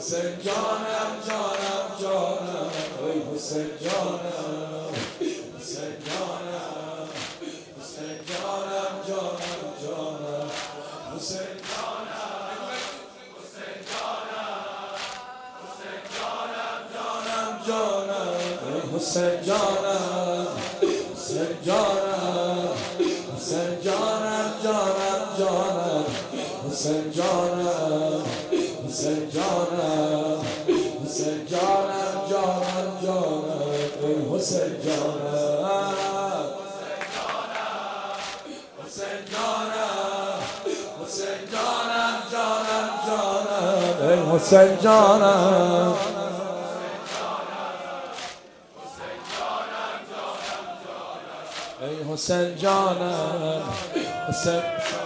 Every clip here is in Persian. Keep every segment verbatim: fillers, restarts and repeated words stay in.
حسین جانم جانم جانم ای حسین جانم حسین جانم حسین جانم جانم جانم حسین جانم حسین جانم حسین جانم جانم جانم ای حسین جانم حسین جانم حسین جانم جانم جانم حسین جانم حسین جانم حسین جانم جانم جانم ای حسین جانم حسین جانم حسین جانم جانم جانم ای حسین جانم ای حسین جانم حسین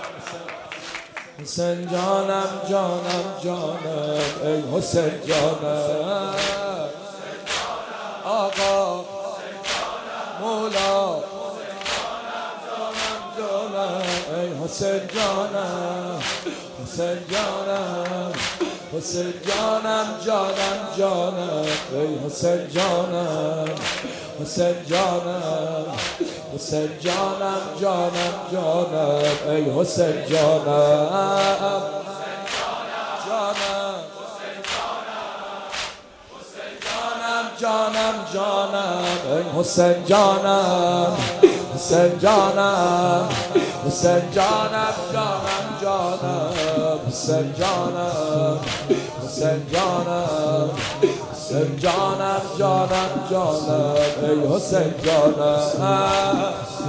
حسین جانم جانم جانم ای حسین جانم آقا مولا ای حسین جانم حسین جانم حسین جانم جانم جانم ای حسین جانم حسین جانم حسین جانم جانم جانم ای حسین جانم جانم جانم جانم ای حسین جانم حسین جانم حسین جانم جانم جانم حسین جانم حسین جانم حسین جانم جانم جانم ای حسین جانم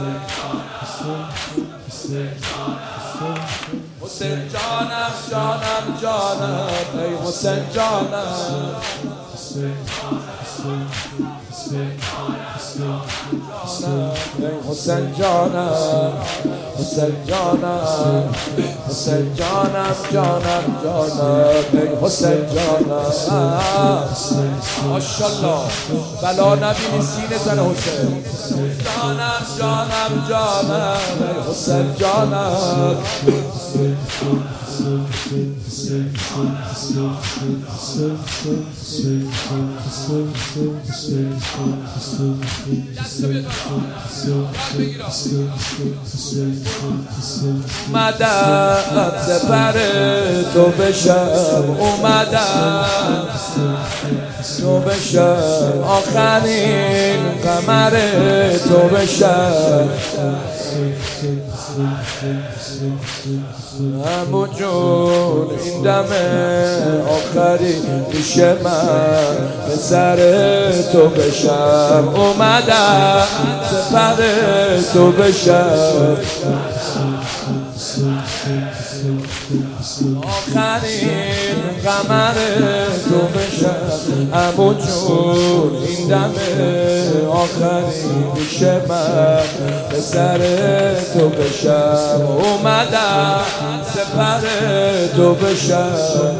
حسین جانم جانم جانم ای حسین جانم ای حسین جانم حسین جانم حسین جانم جانم جانم ای حسین جانم ماشاءالله بلا نبینی سینه زن حسین جانم جانم جانم ای حسین جانم اومدم سپر تو بشم اومدم تو بشم آخرین قمر تو بشم عمو جون این دم آخری پیش من به سر تو بشم اومدم سپر تو بشم آخرین قمر تو بشم عمو جون این دم آخری پیش من به سر تو بشم اومدم سپر تو بشم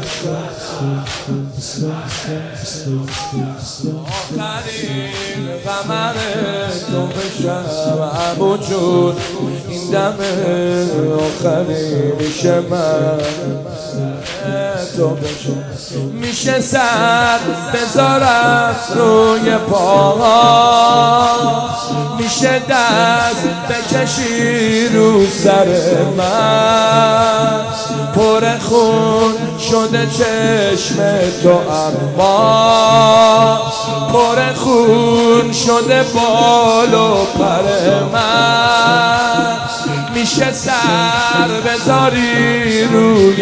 آخرین قمر تو بشم عمو جون این دم آخری میشه من تو بشم میشه سر بذارم روی پاها میشه دست بکشی رو سر من پر خون شده چشم تو اما پر خون شده بال و پر من میشه سر بذاری روی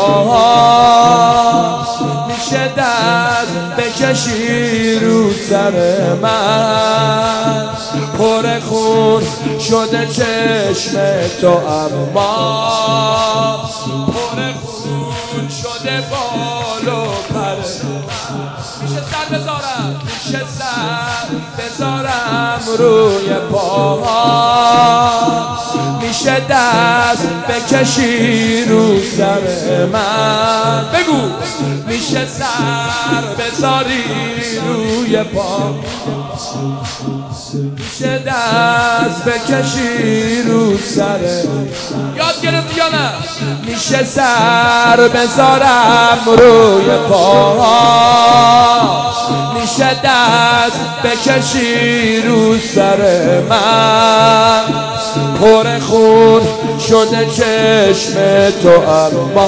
پاها میشه دست بکشی رو سر من پر خون شده چشم تو اما پر خون شده بال و پر میشه سر بذارم میشه سر بذارم روی پاها میشه میشه دست بکشی رو سر من، بگو میشه سر بذاری روی پا، میشه دست بکشی رو سر، یاد گرفتی یا نه؟ میشه سر بذارم روی پا، میشه دست بکشی رو سر من، پر خون شده چشم تو اما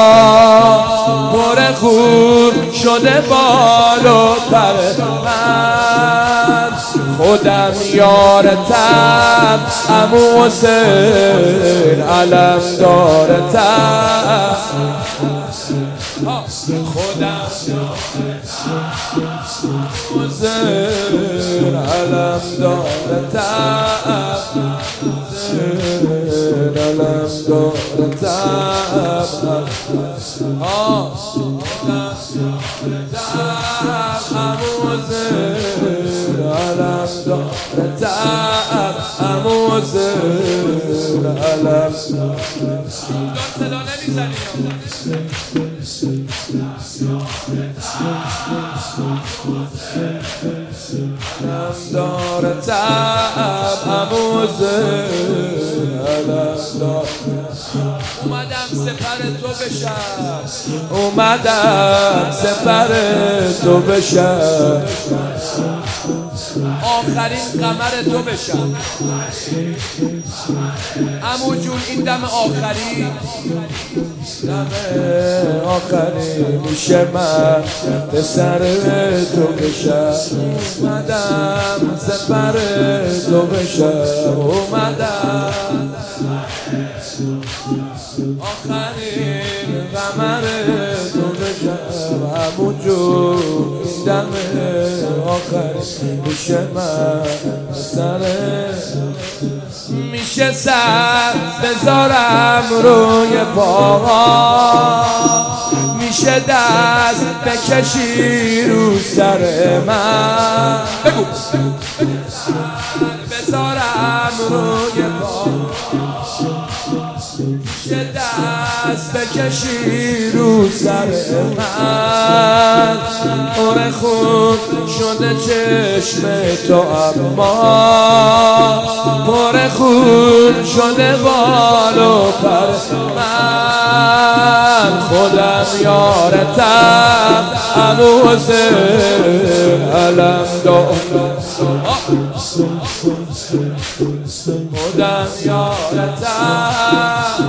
پر خون شده بال و پر من، خودم یارتم عمو حسین علم دارتم، خودم حسین علم دارتم، علم دارتم، عمو حسین علم دارتم، عمو حسین علم صدا نمیزنی علم دارتم، عمو حسین علم دارتم، اومدم سپر تو بشم، اومدم سپر تو بشم، آخرین قمر تو بشم، عمو جون این دم آخری، دم آخری میشه من پسر تو بشم، اومدم سپر تو بشم، اومدم آخرین قمر تو بشم، عمو جون این دم آخری میشه من پسر، میشه سر بذارم روی پاها، میشه دست بکشی رو سر من، بگو بذارم روی پاها، میشه دست بکشی رو سر من، پر خون شده چشم تو اما پر خون شده بال و پر من، خودم یارتم عمو حسین علم دارتم، خودم یارتم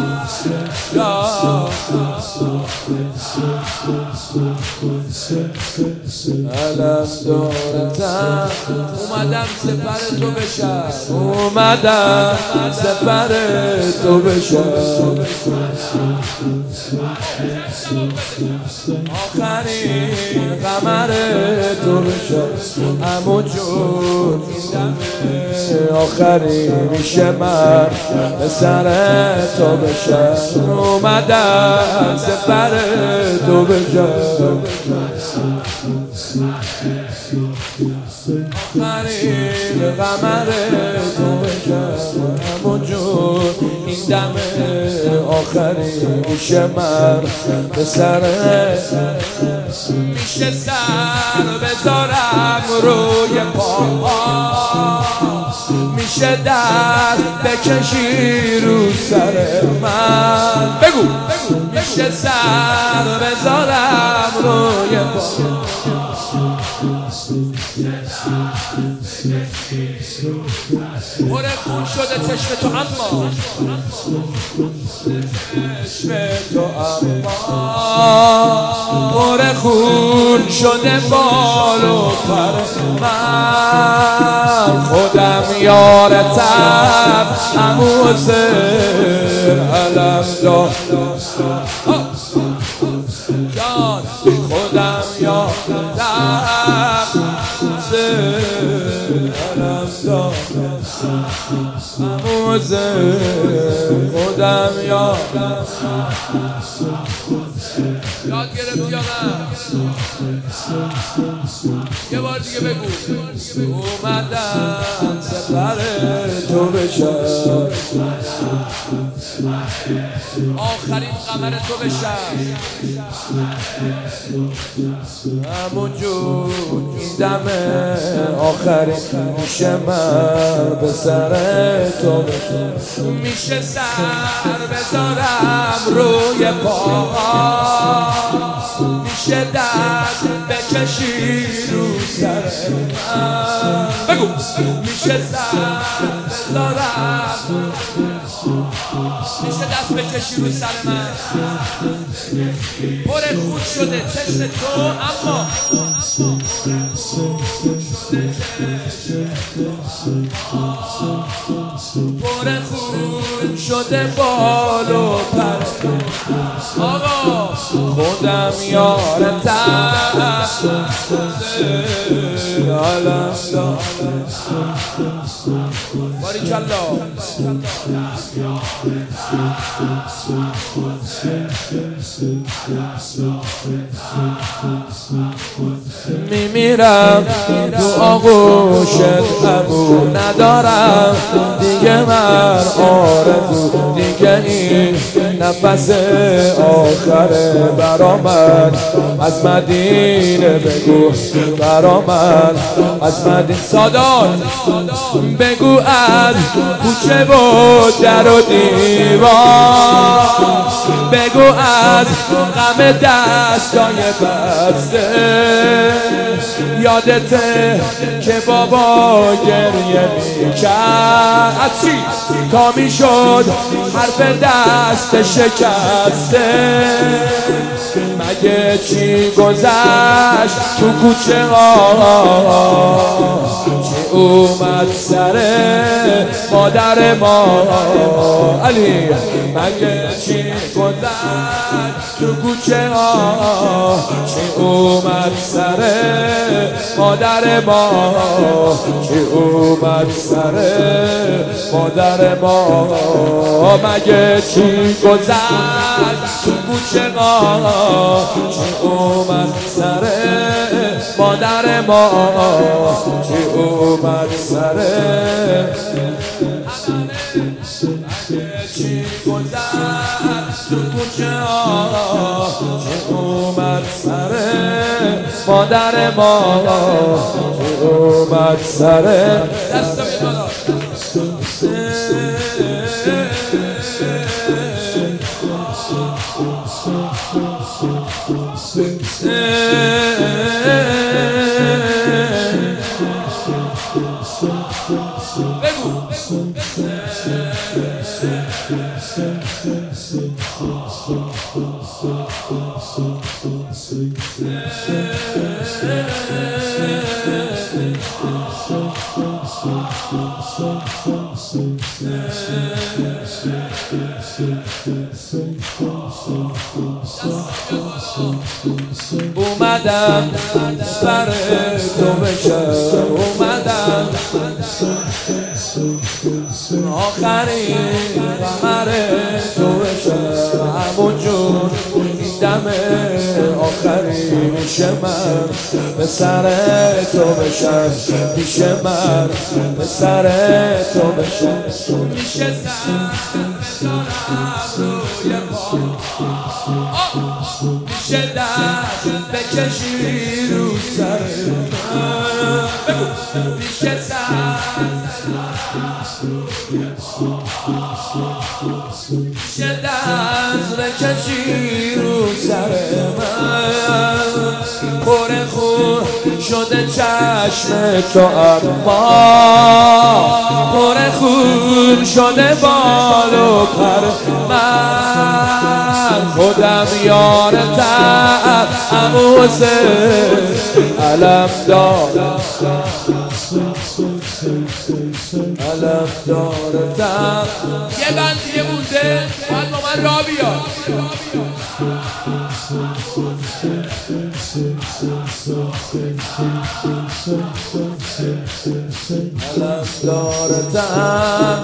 علم دارتم، اومدم سپر تو بشم، اومدم سپر تو بشم، آخرین قمر تو بشم، عمو جون این دم آخری میشه من پسر تو بشم، اومدم سپر تو بشم، آخرین قمر تو بشم، عمو جون این دم آخری میشه من پسر، میشه سر بذارم روی پا، میشه دست بکشی رو سر من، بگو میشه سر بذارم روی پا، پر خون شده چشم تو اما چشم تو اما پر خون شده بال و پر من، خودم یارتم عمو حسین علم دارتم، جان خودم یارتم حسین علم دارتم، عمو حسین خودم یارتم یاد گرفتی یا نه؟ یه بار دیگه بگو. اومدم سپر تو بشم، آخرین قمر تو بشم، همونجور این دم آخرین میشه من به سر تو بشم، میشه سر بذارم روی پا، میشه دست بکشی رو سر من، بگو میشه سر بذارم، میشه دست بکشی رو سر من، پر خود شده چشم تو اما پر خود شده بال و پر، آقا خودم یارتم باریکالله. میمیرم تو آغوشت ابو، ندارم دیگه من آرزو، دیگه این نفس آخره برا من، از مدینه بگو برا من، از مدینه سادات بگو، از کوچه و در و دیوار بگو، از غم دستای بسته، یادته که بابا گریه میکرد، از چی تا میشد حرف دست شکسته، مگه چی گذشت تو کوچه ها، چی اومد سر مادر ما، علی مگه چی گذشت تو کوچه ها، چی اومد سر مادر ما، چی اومد سر مادر ما، مگه چی گذشت تو کوچه ما، چی اومد سر مادر ما، چی اومد سر چی گذشت تو کوچه ها، چی اومد سر مادر ما، چی اومد سر دست بالا. اومدم سر تو بشم، اومدم آخرین قمر تو بشم، همونجور این دم آخری میشه من به سر تو بشم، میشه من به سر تو بشم، میشه سر بذارم روی پا، میشه دست بکشی رو سر من، میشه سر میشه دست بکشی رو سر من، پر خون شده چشم تو اما پر خون شده بال و پر، من خودم یارتم عمو حسین، علم دارم علم دارتم. یه بند دیگه مونده باید با من را بیاد. دارتم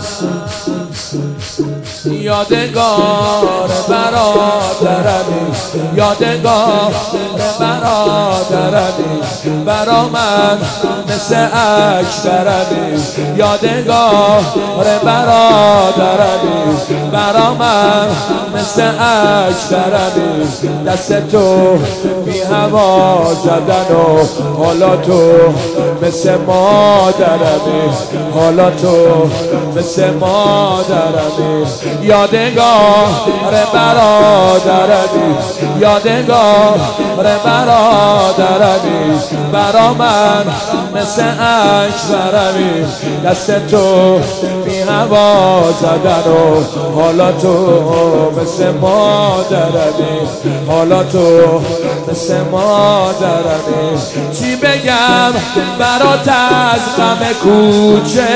یادگار برادرمی، یادگار برادرمی، برا من مثل اکبرمی، یادگار برادرمی، برا من مثل اکبرمی. دست تو بی هوا زدن و حالا تو مثل مادرمی، حالا تو مثل مادرمی، یادگار برادرمی، یادگار برادرمی، برا من مثل اکبرمی. دست تو بی هوا زدن و حالا تو مثل مادرمی، حالا تو مثل مادرمی. چی بگم برات از غم کوچه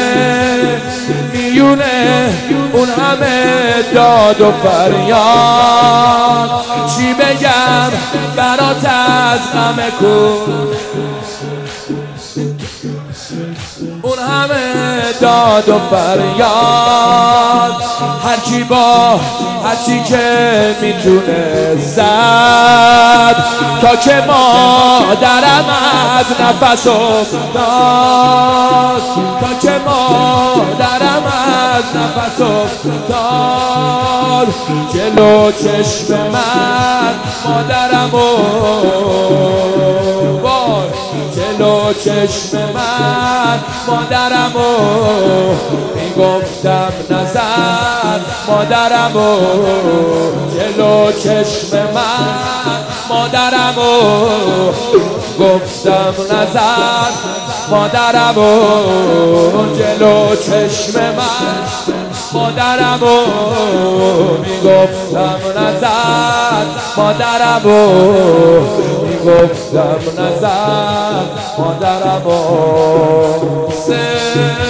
میونه اون همه داد و فریاد. چی بگم برات از غم کوچه اون همه داد و فریاد. هرچی با هرچی که میتونه زد تا که مادرم از نفس افتاد، تا که مادرم از نفس افتاد. جلو چشم من مادرم و بار، جلو چشم من مادرم و میگفتم نظر مادرم و جلو چشم من مادرم و گفتم نظر مادرم و جلو چشم من مادرم و میگفتم نظر مادرم و میگفتم نظر مادرم و